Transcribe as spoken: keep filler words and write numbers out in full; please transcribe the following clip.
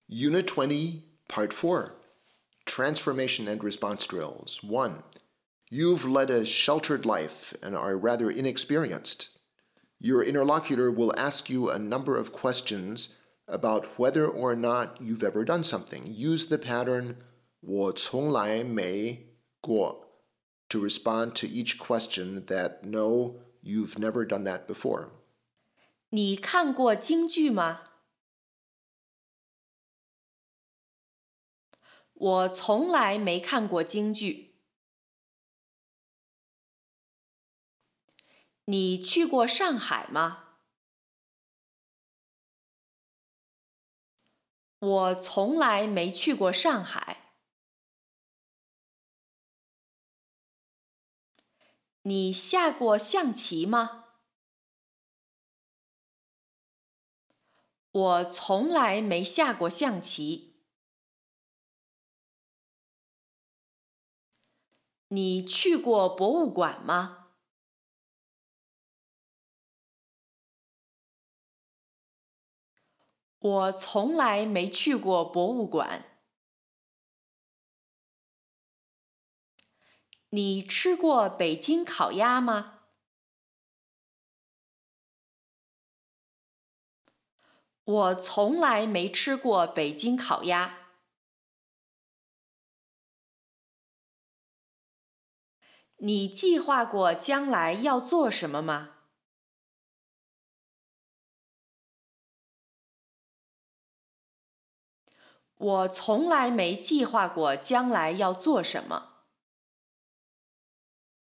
Unit twenty, Part four, Transformation and Response Drills. one. You've led a sheltered life and are rather inexperienced. Your interlocutor will ask you a number of questions about whether or not you've ever done something. Use the pattern 我从来没过 to respond to each question that no, you've never done that before. 你看过京剧吗？我从来没看过京剧。你去过上海吗？我从来没去过上海。你下过象棋吗？我从来没下过象棋。你去过博物馆吗？我从来没去过博物馆。你吃过北京烤鸭吗？我从来没吃过北京烤鸭。你计划过将来要做什么吗？我从来没计划过将来要做什么。